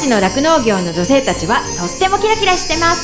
勝の酪農業の女性たちはとってもキラキラしてます。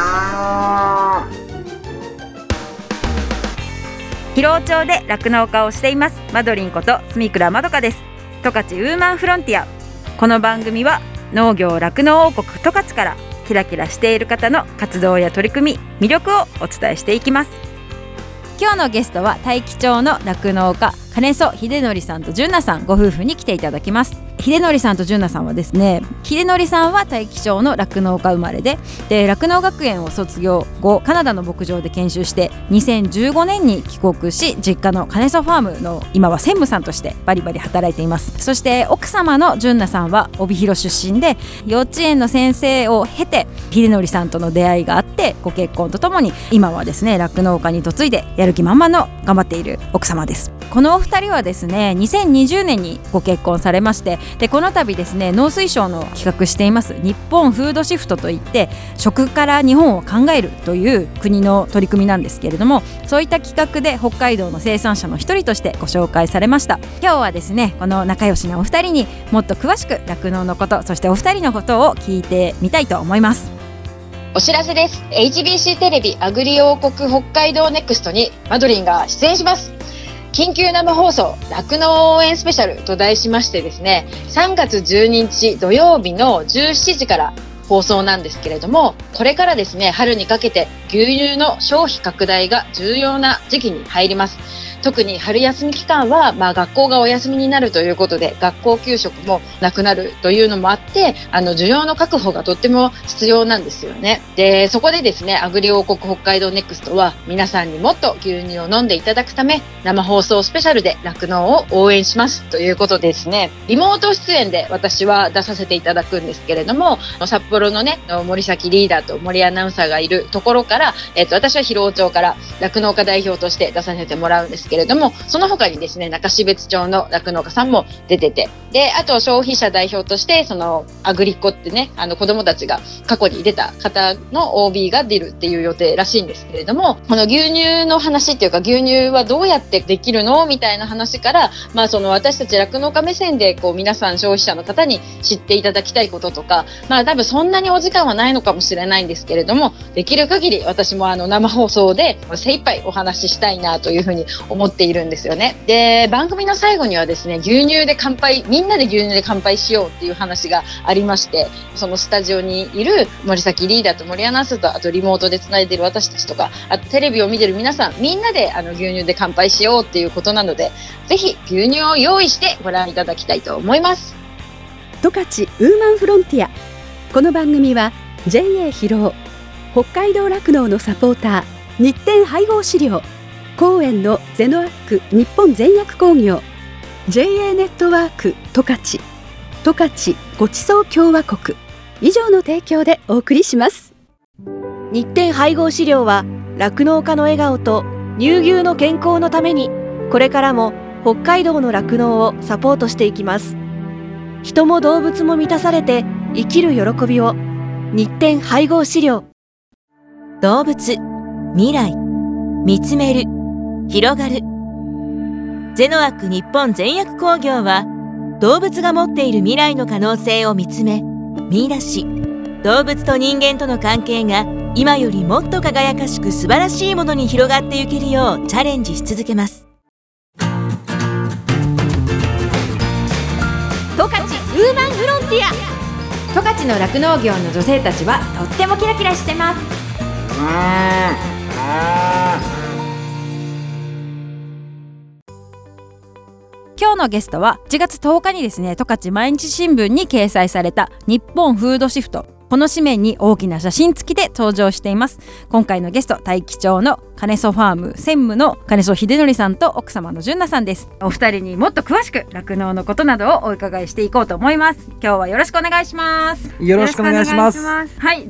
広尾町で酪農家をしていますマドリンこと住倉まどかです。十勝ウーマンフロンティア。この番組は農業酪農王国十勝からキラキラしている方の活動や取り組み、魅力をお伝えしていきます。今日のゲストは大樹町の酪農家金曽秀則さんと純奈さんご夫婦に来ていただきます。秀則さんと純奈さんはですね、秀則さんは大樹町の酪農家生まれで酪農学園を卒業後カナダの牧場で研修して2015年に帰国し、実家の金曽ファームの今は専務さんとしてバリバリ働いています。そして奥様の純奈さんは帯広出身で幼稚園の先生を経て秀則さんとの出会いがあってご結婚とともに今はですね酪農家に嫁いでやる気満々の頑張っている奥様です。このお二人はですね2020年にご結婚されまして、でこの度ですね農水省の企画しています日本フードシフトといって食から日本を考えるという国の取り組みなんですけれども、そういった企画で北海道の生産者の一人としてご紹介されました。今日はですねこの仲良しなお二人にもっと詳しく酪農のこと、そしてお二人のことを聞いてみたいと思います。 お知らせです。 HBC テレビアグリ王国北海道ネクストにマドリンが出演します。緊急生放送酪農応援スペシャルと題しましてですね、3月12日土曜日の17時から放送なんですけれども、これからですね春にかけて牛乳の消費拡大が重要な時期に入ります。特に春休み期間は、学校がお休みになるということで学校給食もなくなるというのもあって需要の確保がとっても必要なんですよね。でそこでですねアグリ王国北海道ネクストは皆さんにもっと牛乳を飲んでいただくため生放送スペシャルで酪農を応援しますということでですね、リモート出演で私は出させていただくんですけれども、札幌のね森崎リーダーと森アナウンサーがいるところから、私は広尾町から酪農家代表として出させてもらうんですけれども、その他にですね中標津町の酪農家さんも出てて、であと消費者代表としてそのアグリッコってね子供たちが過去に出た方の OB が出るっていう予定らしいんですけれども、この牛乳の話っていうか牛乳はどうやってできるのみたいな話から、その私たち酪農家目線でこう皆さん消費者の方に知っていただきたいこととか、多分そんなにお時間はないのかもしれないんですけれども、できる限り私も生放送で精一杯お話ししたいなというふうに思っているんですよね。で番組の最後にはですね牛乳で乾杯、みんなで牛乳で乾杯しようっていう話がありまして、そのスタジオにいる森崎リーダーと森アナウンサーと、あとリモートでつないでいる私たちとか、あとテレビを見てる皆さん、みんなで牛乳で乾杯しようっていうことなので、ぜひ牛乳を用意してご覧いただきたいと思います。 十勝ウーマンフロンティア。この番組は JA 広尾、北海道酪農のサポーター日展配合飼料、公園のゼノアック日本全薬工業、 JA ネットワーク十勝、十勝ごちそう共和国以上の提供でお送りします。 日展配合飼料は酪農家の笑顔と乳牛の健康のためにこれからも北海道の酪農をサポートしていきます。人も動物も満たされて生きる喜びを。日展配合飼料。 動物、未来、見つめる、広がる。ゼノアック日本全薬工業は動物が持っている未来の可能性を見つめ見出し、動物と人間との関係が今よりもっと輝かしく素晴らしいものに広がっていけるようチャレンジし続けます。 十勝ウーマンフロンティア。 十勝の酪農業の女性たちはとってもキラキラしてます。 今日のゲストは1月10日にですね十勝毎日新聞に掲載された日本フードシフト、この紙面に大きな写真付きで登場しています。今回のゲスト、大樹町の金曽ファーム専務の金曽秀則さんと奥様の純奈さんです。お二人にもっと詳しく酪農のことなどをお伺いしていこうと思います。今日はよろしくお願いします。 よろしくお願いします。 はい、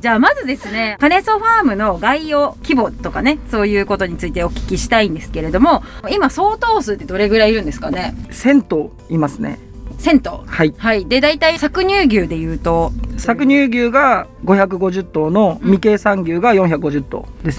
じゃあまずですね金曽ファームの概要、規模とかね、そういうことについてお聞きしたいんですけれども、今相当数ってどれぐらいいるんですかね 1000頭いますね。 1000頭。はい、はい、で大体搾乳牛でいうと搾乳牛が550頭の未計算牛が450頭ですね。 は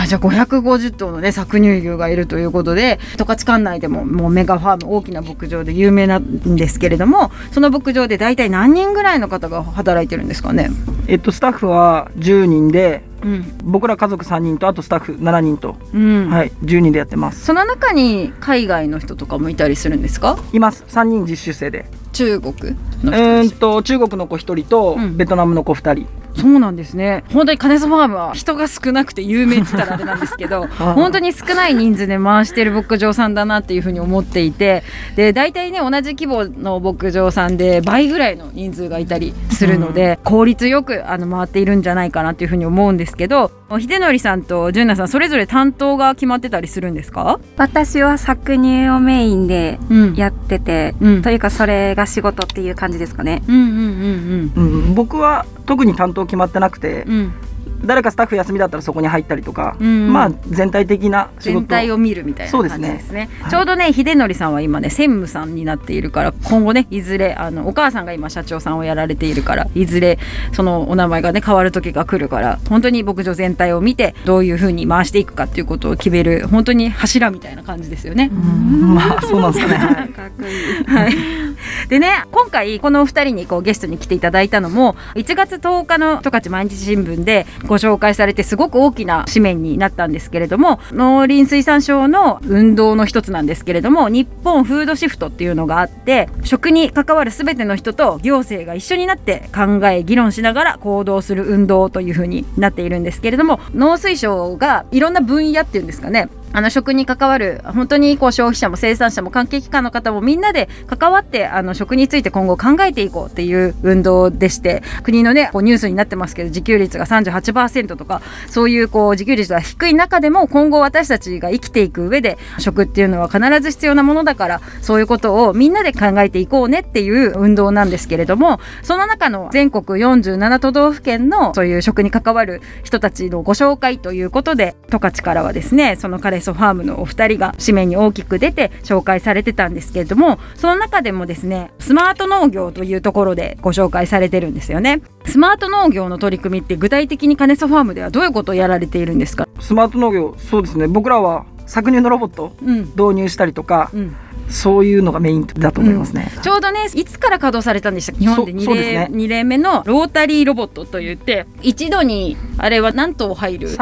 じゃあ550頭のね搾乳牛がいるということで、十勝管内でももうメガファーム、大きな牧場で有名なんですけれども、その牧場で大体何人ぐらいの方が働いてるんですかね。 スタッフは10人で、 うん、 僕ら家族3人とあとスタッフ7人と、 うんはい、10人でやってます。 その中に海外の人とかもいたりするんですか？ います。3人実習生で。 中国の人です。 中国の子1人と、ベトナムの子2人。 そうなんですね。本当にカネソファームは人が少なくて有名って言ったらあれなんですけど本当に少ない人数で回してる牧場さんだなっていうふうに思っていて、で大体ね同じ規模の牧場さんで倍ぐらいの人数がいたりするので、効率よく回っているんじゃないかなっていうふうに思うんですけど、秀則さんと純奈さんそれぞれ担当が決まってたりするんですか？ 私は搾乳をメインでやってて、というかそれが仕事っていう感じですかね。 僕は特に担当決まってなくて、誰かスタッフ休みだったらそこに入ったりとか、まあ全体的な仕事全体を見るみたいな感じですね。ちょうどね秀則さんは今ね専務さんになっているから、今後ねいずれお母さんが今社長さんをやられているから、いずれそのお名前がね変わる時が来るから、本当に牧場全体を見てどういう風に回していくかっていうことを決める、本当に柱みたいな感じですよね。 まあそうなんですかねかっこいい、はい、でね今回このお二人にゲストに来ていただいたのも1月10日の十勝毎日新聞でご紹介されてすごく大きな紙面になったんですけれども、農林水産省の運動の一つなんですけれども、日本フードシフトっていうのがあって、食に関わる全ての人と行政が一緒になって考え議論しながら行動する運動というふうになっているんですけれども、農水省がいろんな分野っていうんですかね、食に関わる本当に消費者も生産者も関係機関の方もみんなで関わって食について今後考えていこうっていう運動でして、国のねニュースになってますけど自給率が 38% とかそういう自給率が低い中でも今後私たちが生きていく上で食っていうのは必ず必要なものだから、そういうことをみんなで考えていこうねっていう運動なんですけれども、その中の全国47都道府県のそういう食に関わる人たちのご紹介ということで、十勝からはですねそのカレソファームのお二人が紙面に大きく出て紹介されてたんですけれども、その中でもですねスマート農業というところでご紹介されてるんですよね。スマート農業の取り組みって具体的にカネソファームではどういうことをやられているんですか？ スマート農業、そうですね、僕らは搾乳のロボット導入したりとか、そういうのがメインだと思いますね。 ちょうどねいつから稼働されたんでしたっけ？日本で2例目のロータリーロボットといって、一度にあれは何頭入る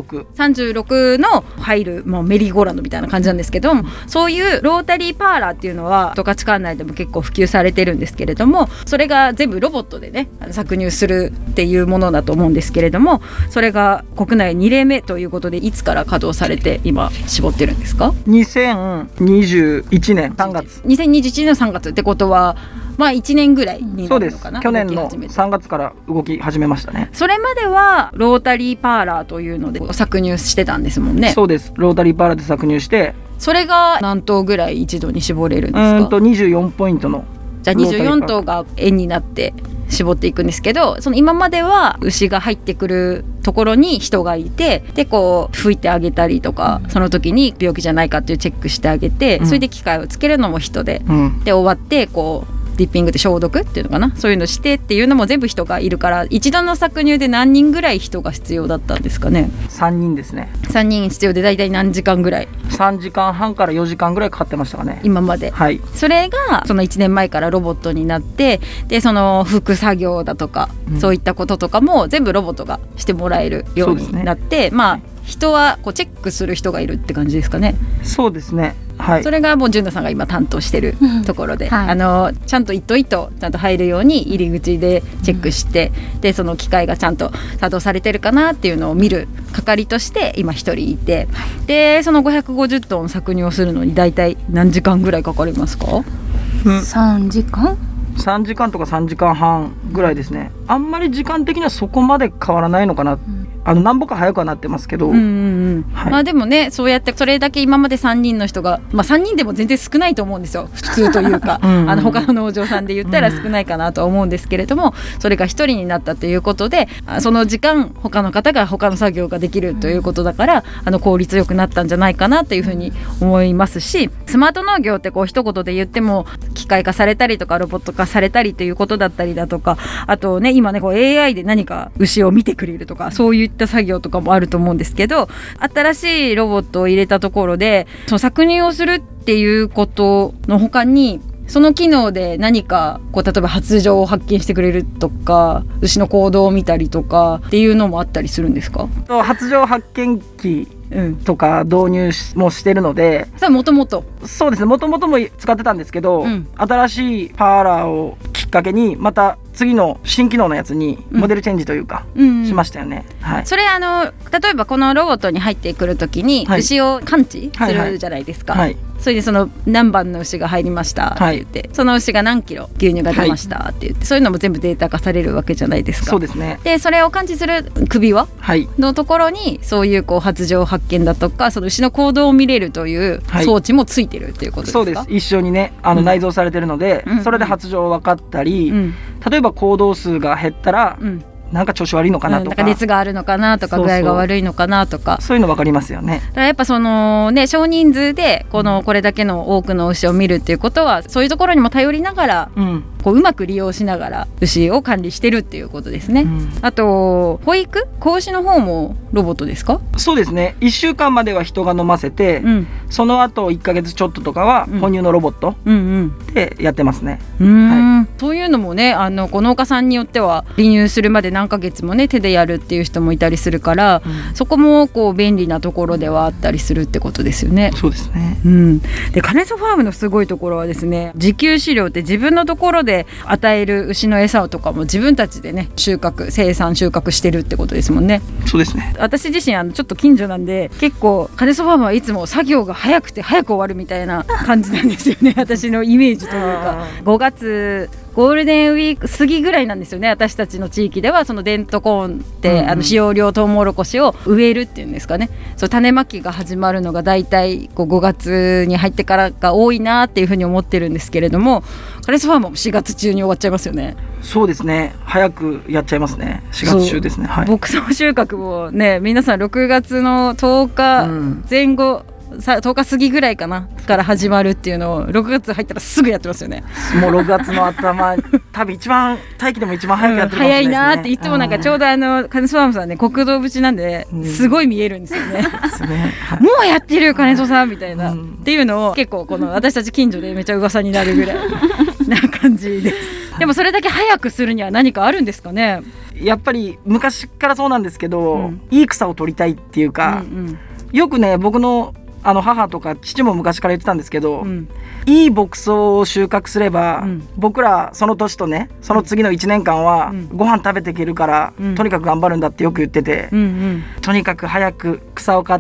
36の入るもうメリーゴーランドみたいな感じなんですけど、そういうロータリーパーラーっていうのは十勝管内でも結構普及されてるんですけれども、それが全部ロボットでね搾乳するっていうものだと思うんですけれども、それが国内2例目ということで、いつから稼働されて今絞ってるんですか ？2021年3月。 2021年の3月ってことはまあ1年ぐらいになるのかな。 そうです。去年の3月から動き始めましたね。 それまではロータリーパーラーというので搾乳してたんですもんね。 そうです。ロータリーパーラーで搾乳して、 それが何頭ぐらい一度に絞れるんですか ？24ポイントの。 じゃあ24頭が円になって絞っていくんですけど、その今までは牛が入ってくるところに人がいて、で拭いてあげたりとか、その時に病気じゃないかっていうチェックしてあげて、それで機械をつけるのも人で、で終わってディッピングで消毒っていうのかな、そういうのしてっていうのも全部人がいるから、一度の搾乳で何人ぐらい人が必要だったんですかね ？3人ですね。 3人必要で、だいたい何時間ぐらい ？3時間半から4時間ぐらいかかってましたかね、 今まで。 はい。 それがその1年前からロボットになって、でその拭く作業だとか、そういったこととかも全部ロボットがしてもらえるようになって、まあ人はチェックする人がいるって感じですかね。 そうですね、はい。それがもう純奈さんが今担当してるところで、はい、ちゃんと一頭一頭ちゃんと入るように入り口でチェックして、でその機械がちゃんと作動されてるかなっていうのを見る係として今一人いて、でその550トン搾乳をするのに大体何時間ぐらいかかりますか ？3時間 3時間とか3時間半ぐらいですね。あんまり時間的にはそこまで変わらないのかな、何歩か早くはなってますけど、はい、 まあでもね、そうやってそれだけ今まで3人の人が、まあ3人でも全然少ないと思うんですよ、普通というか他の農場さんで言ったら少ないかなとは思うんですけれども、それが1人になったということで、その時間他の方が他の作業ができるということだから、効率よくなったんじゃないかなというふうに思いますし、スマート農業って一言で言っても機機械化されたりとかロボット化されたりということだったりだとか、あとね今ねこう AI で何か牛を見てくれるとかそういった作業とかもあると思うんですけど、新しいロボットを入れたところでその搾乳をするっていうことの他にその機能で何かこう例えば発情を発見してくれるとか牛の行動を見たりとかっていうのもあったりするんですか？ 発情発見器とか導入もしてるので、 それもともとそうですね、もともとも使ってたんですけど、新しいパーラーをきっかけにまた次の新機能のやつにモデルチェンジというか、しましたよね。はい、 それ例えばこのロボットに入ってくるときに牛を感知するじゃないですか。それでその何番の牛が入りましたって言って、その牛が何キロ牛乳が出ましたって言って、そういうのも全部データ化されるわけじゃないですか。 そうですね。 でそれを感知する首輪のところにそういうこう発情発見だとかその牛の行動を見れるという装置もついてるっていうことですか？ そうです。一緒にね内蔵されてるので、それで発情分かったり、例えば行動数が減ったら、なんか調子悪いのかなとか、 なんか熱があるのかなとか具合が悪いのかなとか、 そういうの分かりますよね。 だからやっぱそのね少人数でこれだけの多くの牛を見るっていうことはそういうところにも頼りながら、こううまく利用しながら牛を管理してるっていうことですね。あと保育子牛の方もロボットですか？ そうですね。1週間までは人が飲ませて、その後1ヶ月ちょっととかは哺乳のロボットでやってますね。 そういうのもねこう農家さんによっては離乳するまで何ヶ月もね手でやるっていう人もいたりするから、そこもこう便利なところではあったりするってことですよね。 そうですね。 でカネソファームのすごいところはですね、自給飼料って自分のところで与える牛の餌とかも自分たちでね生産収穫してるってことですもんね。 そうですね。 私自身ちょっと近所なんで結構カネソファームはいつも作業が早くて早く終わるみたいな感じなんですよね私のイメージというか。5月ゴールデンウィーク過ぎぐらいなんですよね。私たちの地域ではそのデントコーンって使用量トウモロコシを植えるっていうんですかね。そう種まきが始まるのがだいたい5月に入ってからが多いなっていうふうに思ってるんですけれども、カネソファームも4月中に終わっちゃいますよね。 そうですね。早くやっちゃいますね。4月中ですね。 牧草収穫もね皆さん6月の10日前後、10日過ぎぐらいかなから始まるっていうのを6月入ったらすぐやってますよね。 もう6月の頭多分大気でも一番早くやってるかもしれないですね。 早いなっていつもなんかちょうどカネソファームさんね国道縁なんですごい見えるんですよね。もうやってるカネソさんみたいな、っていうのを結構私たち近所でめちゃ噂になるぐらいな感じです。でもそれだけ早くするには何かあるんですかね？ やっぱり昔からそうなんですけど、いい草を取りたいっていうか、よくね僕の母とか父も昔から言ってたんですけど、いい牧草を収穫すれば、僕らその年とねその次の1年間はご飯食べていけるから、とにかく頑張るんだってよく言ってて、とにかく早く草を買って、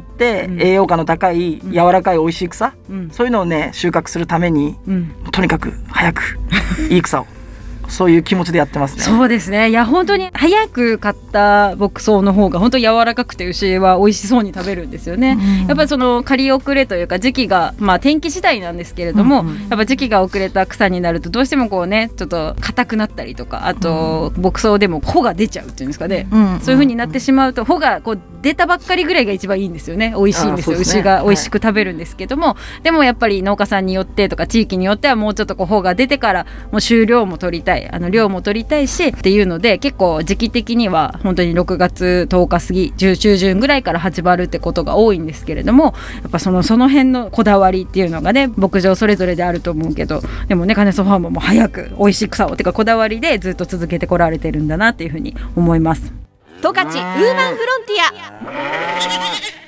栄養価の高い柔らかい美味しい草、そういうのをね収穫するために、とにかく早くいい草をそういう気持ちでやってますね。 そうですね。いや本当に早く買った牧草の方が本当柔らかくて牛は美味しそうに食べるんですよね。やっぱりその刈り遅れというか時期が天気次第なんですけれども、やっぱ時期が遅れた草になるとどうしてもこうねちょっと硬くなったりとか、あと牧草でも穂が出ちゃうっていうんですかね、そういう風になってしまうと穂がこう出たばっかりぐらいが一番いいんですよね。美味しいんですよ。牛が美味しく食べるんですけども、でもやっぱり農家さんによってとか地域によってはもうちょっとこう穂が出てからもう収量も取りたい量も取りたいしっていうので、結構時期的には本当に6月10日過ぎ中旬ぐらいから始まるってことが多いんですけれども、やっぱその辺のこだわりっていうのがね牧場それぞれであると思うけど、でもねカネソファームも早く美味しい草をてかこだわりでずっと続けてこられてるんだなっていうふうに思います。 十勝ウーマンフロンティア。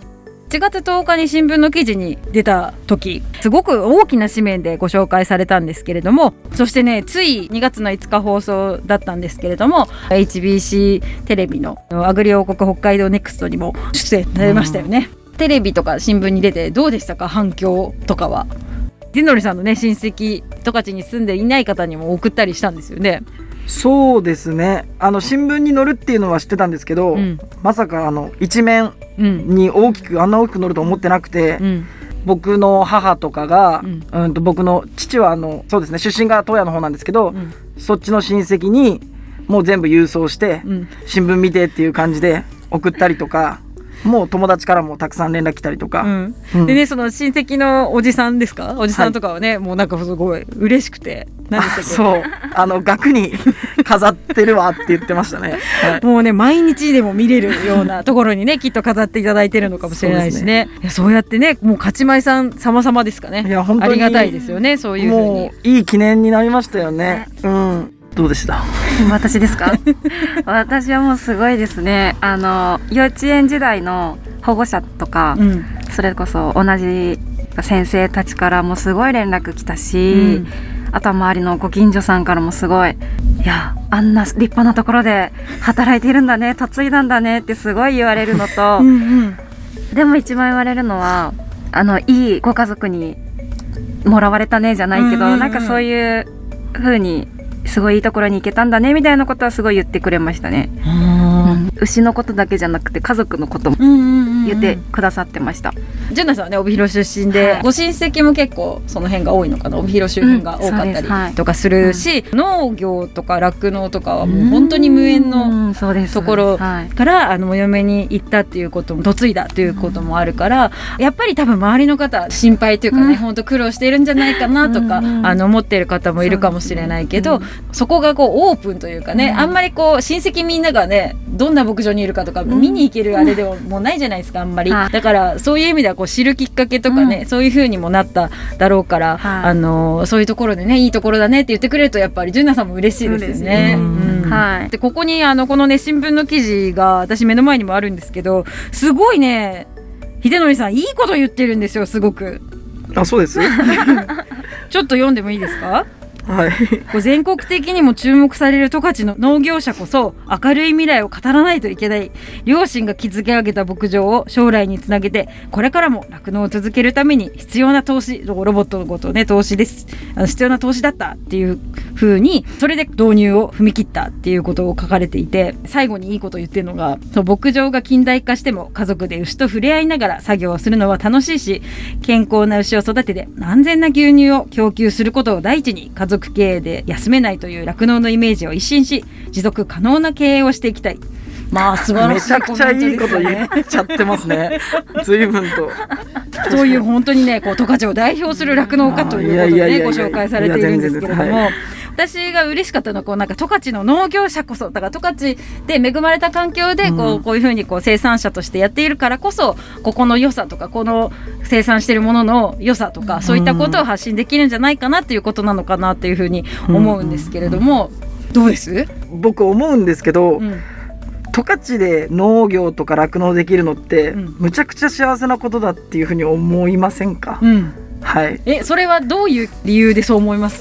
7月10日に新聞の記事に出た時すごく大きな紙面でご紹介されたんですけれども、そしてねつい2月の5日放送だったんですけれども HBC テレビのアグリ王国北海道ネクストにも出演されましたよね。テレビとか新聞に出てどうでしたか？反響とかは。ディノリさんのね親戚十勝に住んでいない方にも送ったりしたんですよね。 そうですね。新聞に載るっていうのは知ってたんですけど、まさか一面にあんな大きく載ると思ってなくて、僕の母とかが、僕の父はそうですね出身が東谷の方なんですけど、そっちの親戚にもう全部郵送して、新聞見てっていう感じで送ったりとかもう友達からもたくさん連絡来たりとか、 でね、その親戚のおじさんですか、おじさんとかはね、もうなんかすごい嬉しくて、何でしたっけ、 そう額に飾ってるわって言ってましたね、 もうね毎日でも見れるようなところにねきっと飾っていただいてるのかもしれないしね。いや、そうやってね、もう勝ち前さん様々ですかね。 いや本当にありがたいですよね、そういう風に。 もういい記念になりましたよね。どうでした？ 私ですか？私はもうすごいですね。幼稚園時代の保護者とか、それこそ同じ先生たちからもすごい連絡来たし、あとは周りのご近所さんからもすごい、いや、あんな立派なところで働いているんだね、嫁いだんだねってすごい言われるのとでも一番言われるのは、いいご家族にもらわれたねじゃないけど、なんかそういう風にすごいいいところに行けたんだねみたいなことはすごい言ってくれましたね。牛のことだけじゃなくて家族のことも言ってくださってました。 ジュンナさんはね、帯広出身で、ご親戚も結構その辺が多いのかな、帯広周辺が多かったりとかするし、農業とか酪農とかはもう本当に無縁のところからお嫁に行ったっていうことも嫁いだっていうこともあるから、やっぱり多分周りの方心配というかね、本当苦労しているんじゃないかなとか思っている方もいるかもしれないけど、そこがこうオープンというかね、あんまりこう親戚みんながねどんな牧場にいるかとか見に行けるあれでももうないじゃないですか、あんまり。だからそういう意味ではこう知るきっかけとかね、そういう風にもなっただろうから、そういうところでね、いいところだねって言ってくれるとやっぱりジュンナさんも嬉しいですよね。でここにこのね新聞の記事が私目の前にもあるんですけど、すごいね秀則さんいいこと言ってるんですよ、すごく。 あ、そうですちょっと読んでもいいですか？ はい、 全国的にも注目される十勝の農業者こそ明るい未来を語らないといけない。両親が築き上げた牧場を将来につなげて、これからも酪農を続けるために必要な投資、ロボットのことね、投資です、必要な投資だったっていう風に、それで導入を踏み切ったっていうことを書かれていて、最後にいいことを言ってるのが、牧場が近代化しても家族で牛と触れ合いながら作業をするのは楽しいし、健康な牛を育てて安全な牛乳を供給することを第一に家族経営で休めないという酪農のイメージを一新し、持続可能な経営をしていきたい。まあ素晴らしいコメントですよね。 めちゃくちゃいいこと言っちゃってますね。随分とそういう本当にね、こう十勝を代表する酪農家ということでね、ご紹介されているんですけれども、私が嬉しかったのはこうなんか十勝の農業者こそ、だから十勝で恵まれた環境でこういうふうにこう生産者としてやっているからこそ、ここの良さとかこの生産しているものの良さとか、そういったことを発信できるんじゃないかなっていうことなのかなっていうふうに思うんですけれども、どうです？ 僕思うんですけど、十勝で農業とか酪農できるのって、むちゃくちゃ幸せなことだっていうふうに思いませんか？はい、 それはどういう理由でそう思います？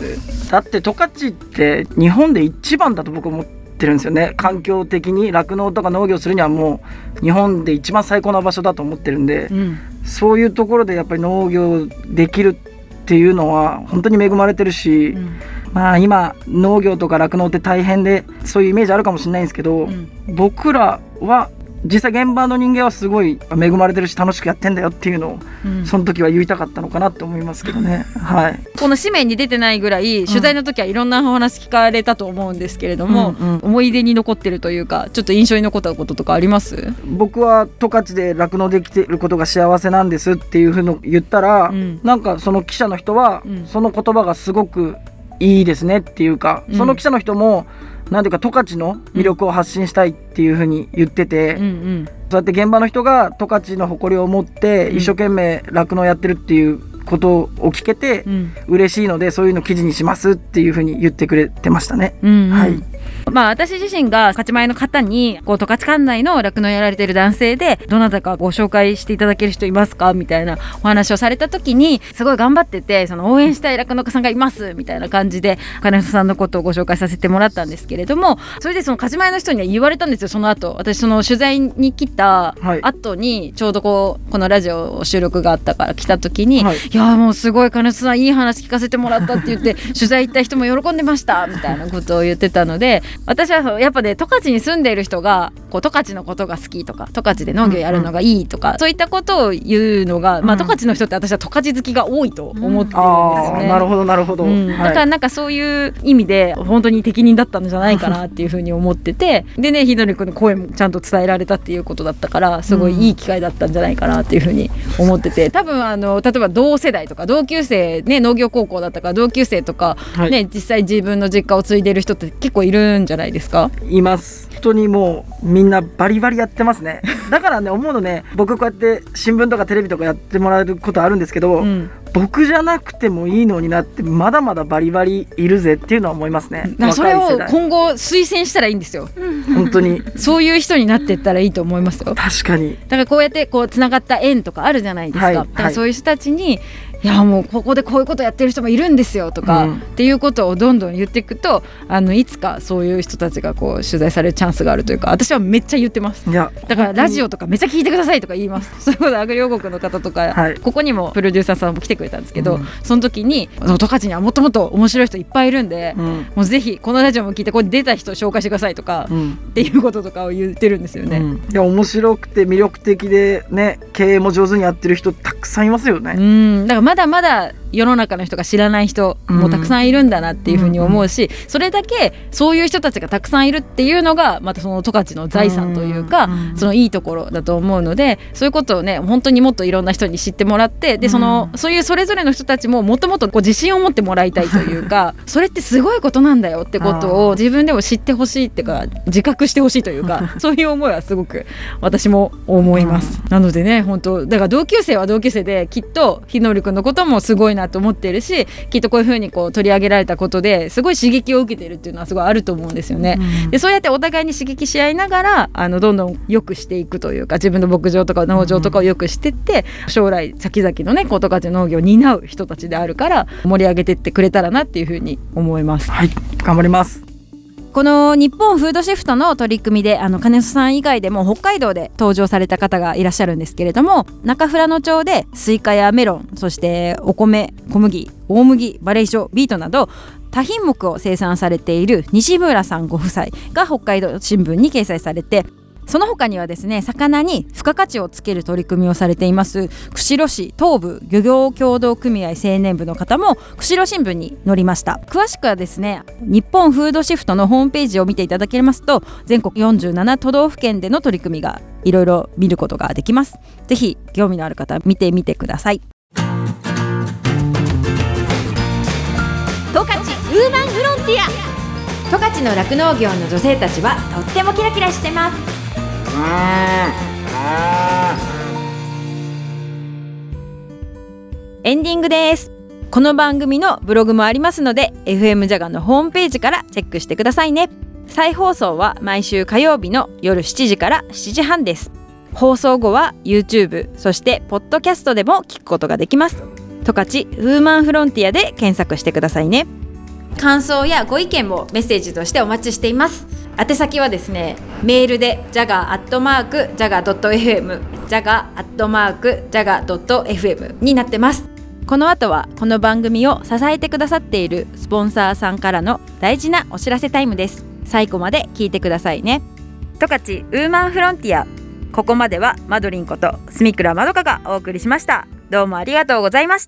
だって十勝って日本で一番だと僕思ってるんですよね。環境的に酪農とか農業するにはもう日本で一番最高な場所だと思ってるんで、そういうところでやっぱり農業できるっていうのは本当に恵まれてるし、まあ今農業とか酪農って大変でそういうイメージあるかもしれないんですけど、僕らは実際現場の人間はすごい恵まれてるし楽しくやってんだよっていうのを、その時は言いたかったのかなって思いますけどね。はい、 この紙面に出てないぐらい取材の時はいろんなお話聞かれたと思うんですけれども、思い出に残ってるというか、ちょっと印象に残ったこととかあります？ 僕は十勝で酪農できてることが幸せなんですっていうふうに言ったら、なんかその記者の人は、その言葉がすごくいいですねっていうか、その記者の人もなんていうか十勝の魅力を発信したいっていうふうに言ってて、そうやって現場の人が十勝の誇りを持って一生懸命酪農やってるっていうことを聞けて嬉しいので、そういうの記事にしますっていうふうに言ってくれてましたね。はい。 まあ、私自身が勝ち前の方にこう十勝管内の酪農やられている男性でどなたかご紹介していただける人いますかみたいなお話をされた時に、すごい頑張ってて、その応援したい酪農家さんがいますみたいな感じで金人さんのことをご紹介させてもらったんですけれども、それでその勝ち前の人には言われたんですよ。その後私その取材に来た後にちょうどこのラジオ収録があったから来た時に、いやもうすごい金人さんいい話聞かせてもらったって言って取材行った人も喜んでましたみたいなことを言ってたので、 で、私はやっぱね十勝に住んでいる人がこう十勝のことが好きとか十勝で農業やるのがいいとか、そういったことを言うのが、十勝の人って私は十勝好きが多いと思ってるんですよね。 なるほどなるほど、 だからなんかそういう意味で本当に適任だったんじゃないかなっていうふうに思っててでね、ひどりくんの声もちゃんと伝えられたっていうことだったからすごいいい機会だったんじゃないかなっていうふうに思ってて、多分例えば同世代とか同級生ね、農業高校だったから同級生とかね、実際自分の実家を継いでる人って結構いるんじゃないですか？ います。本当にもうみんなバリバリやってますね。だからね思うのね、僕こうやって新聞とかテレビとかやってもらえることあるんですけど、僕じゃなくてもいいのになってまだまだバリバリいるぜっていうのは思いますね。 それを今後推薦したらいいんですよ。 本当にそういう人になっていったらいいと思いますよ。 確かに。 だからこうやってこうつながった縁とかあるじゃないですか。だからそういう人たちにいやもうここでこういうことやってる人もいるんですよとか、っていうことをどんどん言っていくといつかそういう人たちがこう取材されるチャンスがあるというか、私はめっちゃ言ってます。だからラジオとかめっちゃ聞いてくださいとか言います。そういうことアグリ王国の方とか、ここにもプロデューサーさんも来てくれたんですけど、その時に十勝にはもっともっと面白い人いっぱいいるんで、もうぜひこのラジオも聞いてここに出た人を紹介してくださいとか、っていうこととかを言ってるんですよね。 いや面白くて魅力的でね、経営も上手にやってる人たくさんいますよね。 だからまだまだ世の中の人が知らない人もたくさんいるんだなっていうふうに思うし、それだけそういう人たちがたくさんいるっていうのがまたその十勝の財産というか、そのいいところだと思うので、そういうことをね本当にもっといろんな人に知ってもらって、でそういうそれぞれの人たちももっともっとこう自信を持ってもらいたいというかそれってすごいことなんだよってことを自分でも知ってほしいっていうか自覚してほしいというかそういう思いはすごく私も思います。なのでね本当だから同級生は同級生できっとひのりくんのこともすごいなと思っているし、きっとこういう風にこう取り上げられたことですごい刺激を受けているっていうのはすごいあると思うんですよね。でそうやってお互いに刺激し合いながらどんどん良くしていくというか、自分の牧場とか農場とかを良くしていって将来先々のね十勝農業を担う人たちであるから盛り上げていってくれたらなっていう風に思います。 はい、頑張ります。 この日本フードシフトの取り組みで金曽さん以外でも北海道で登場された方がいらっしゃるんですけれども、中富良野町でスイカやメロン、そしてお米、小麦、大麦、バレイショ、ビートなど多品目を生産されている西村さんご夫妻が北海道新聞に掲載されて、その他にはですね、魚に付加価値をつける取り組みをされています釧路市東部漁業協同組合青年部の方も釧路新聞に載りました。詳しくはですね、日本フードシフトのホームページを見ていただけますと、全国47都道府県での取り組みがいろいろ見ることができます。ぜひ興味のある方は見てみてください。 十勝ウーマンフロンティア。十勝の酪農業の女性たちはとってもキラキラしてます。 エンディングです。この番組のブログもありますので FM ジャガのホームページからチェックしてくださいね。再放送は毎週火曜日の夜7時から7時半です。放送後は YouTube そしてポッドキャストでも聞くことができます。十勝ウーマンフロンティアで検索してくださいね。 感想やご意見もメッセージとしてお待ちしています。宛先はですね、メールで jaga@jaga.fm jaga@jaga.fm になってます。 この後はこの番組を支えてくださっているスポンサーさんからの大事なお知らせタイムです。最後まで聞いてくださいね。十勝ウーマンフロンティア、ここまではマドリンこと住倉まどかがお送りしました。どうもありがとうございました。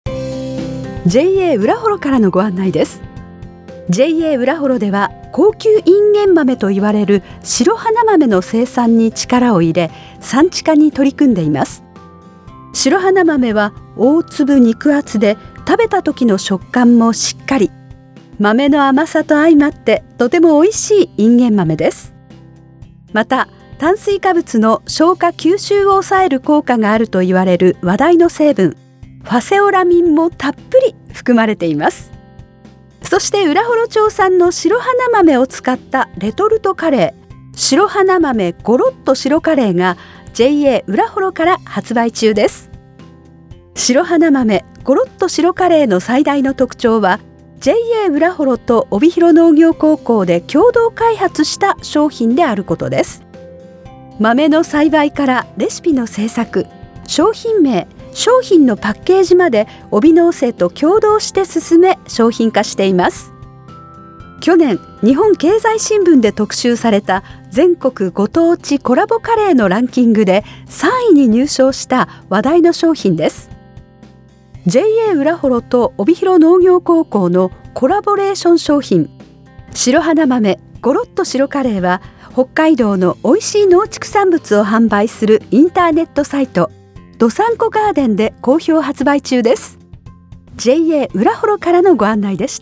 JA 浦幌からのご案内です。 JA 浦幌では高級インゲン豆と言われる白花豆の生産に力を入れ、産地化に取り組んでいます。白花豆は大粒肉厚で食べた時の食感もしっかり、豆の甘さと相まってとても美味しいインゲン豆です。また炭水化物の消化吸収を抑える効果があると言われる話題の成分ファセオラミンもたっぷり含まれています。そして浦幌町産の白花豆を使ったレトルトカレー、白花豆ゴロッと白カレーが JA 浦幌から発売中です。白花豆ゴロッと白カレーの最大の特徴は JA 浦幌と帯広農業高校で共同開発した商品であることです。豆の栽培からレシピの制作、商品名、商品のパッケージまで帯農生と共同して進め商品化しています。 去年日本経済新聞で特集された全国ご当地コラボカレーのランキングで3位に入賞した話題の商品です。 JA 浦幌と帯広農業高校のコラボレーション商品、白花豆ゴロッと白カレーは北海道の美味しい農畜産物を販売するインターネットサイトどさんこガーデンで好評発売中です。 JA 浦幌からのご案内でした。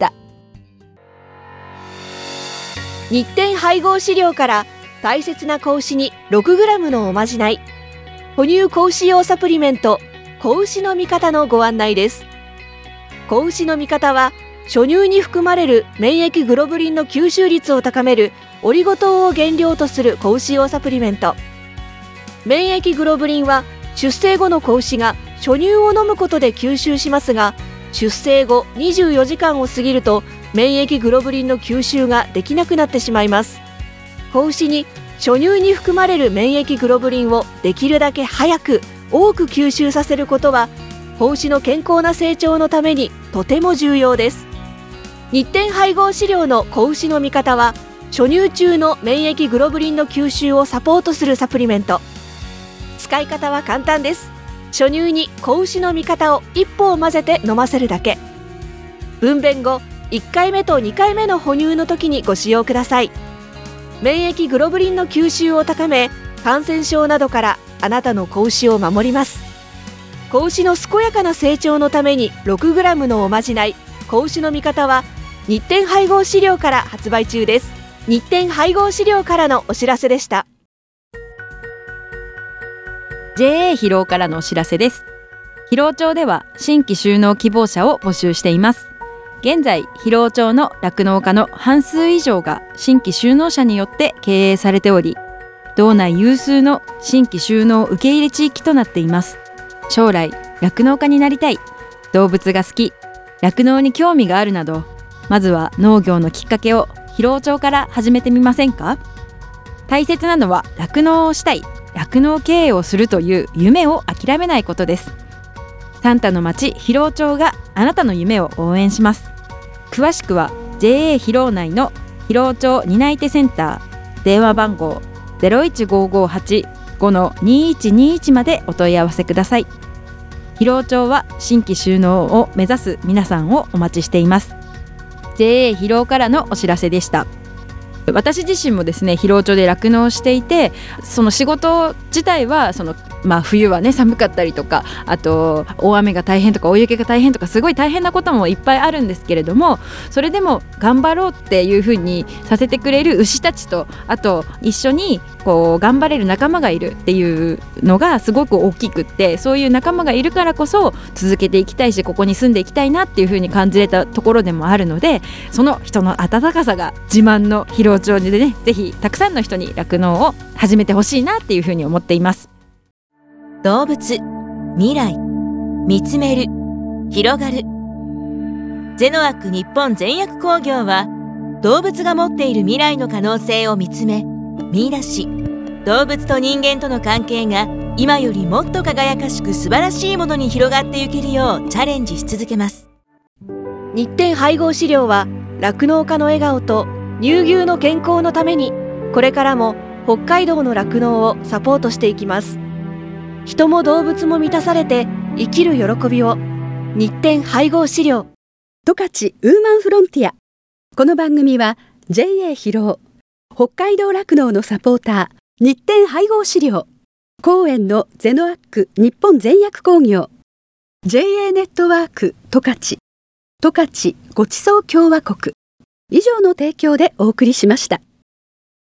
日展配合飼料から大切な子牛に 6g のおまじない、哺乳子牛用サプリメント子牛の味方のご案内です。子牛の味方は初乳に含まれる免疫グロブリンの吸収率を高めるオリゴ糖を原料とする子牛用サプリメント。免疫グロブリンは出生後の子牛が初乳を飲むことで吸収しますが、出生後24時間を過ぎると免疫グロブリンの吸収ができなくなってしまいます。子牛に初乳に含まれる免疫グロブリンをできるだけ早く多く吸収させることは子牛の健康な成長のためにとても重要です。日展配合飼料の子牛の味方は初乳中の免疫グロブリンの吸収をサポートするサプリメント。使い方は簡単です。初乳に子牛の味方を1本混ぜて飲ませるだけ。分娩後1回目と2回目の哺乳の時にご使用ください。免疫グロブリンの吸収を高め、感染症などからあなたの子牛を守ります。子牛の健やかな成長のために 6g のおまじない子牛の味方は日展配合飼料から発売中です。日展配合飼料からのお知らせでした。 JA 広尾からのお知らせです。広尾町では新規就農希望者を募集しています。現在広尾町の酪農家の半数以上が新規就農者によって経営されており、道内有数の新規就農受け入れ地域となっています。将来酪農家になりたい、動物が好き、酪農に興味があるなど、まずは農業のきっかけを広尾町から始めてみませんか？大切なのは酪農をしたい、酪農経営をするという夢を諦めないことです。サンタの町広尾町があなたの夢を応援します。詳しくは JA 広尾内の広尾町担い手センター、電話番号 015585-2121 までお問い合わせください。広尾町は新規就農を目指す皆さんをお待ちしています。 JA 広尾からのお知らせでした。私自身もですね、広尾町で酪農していて、その仕事自体は冬はね寒かったりとか、あと大雨が大変とか大雪が大変とか、すごい大変なこともいっぱいあるんですけれども、それでも頑張ろうっていう風にさせてくれる牛たちと、あと一緒に頑張れる仲間がいるっていうのがすごく大きくって、そういう仲間がいるからこそ続けていきたいし、ここに住んでいきたいなっていう風に感じれたところでもあるので、その人の温かさが自慢の広尾町でね、ぜひたくさんの人に酪農を始めてほしいなっていう風に思っています。 動物、未来、見つめる、広がる。ゼノアック日本全薬工業は、動物が持っている未来の可能性を見つめ、見出し、動物と人間との関係が今よりもっと輝かしく素晴らしいものに広がっていけるようチャレンジし続けます。 日展配合飼料は酪農家の笑顔と乳牛の健康のために、これからも北海道の酪農をサポートしていきます。人も動物も満たされて生きる喜びを。日展配合飼料。 十勝ウーマンフロンティア。この番組は JA 広尾、北海道酪農のサポーター、日展配合飼料、公園のゼノアック日本全薬工業、 JA ネットワーク十勝、十勝ごちそう共和国以上の提供でお送りしました。